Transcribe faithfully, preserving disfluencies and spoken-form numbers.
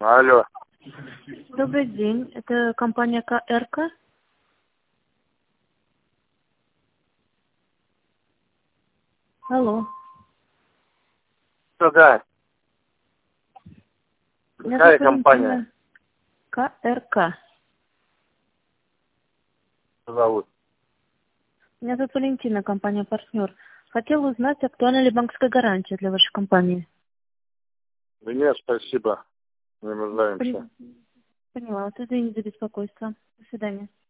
Алло. Добрый день. Это компания КРК? Алло. Что, да? Меня Какая зовут компания? Валентина. КРК. Зовут? Меня зовут Валентина, компания «Партнер». Хотела узнать, актуальна ли банковская гарантия для вашей компании. Да нет, спасибо. Не нуждаемся. Пон- Поняла. Вот извините за беспокойство. До свидания.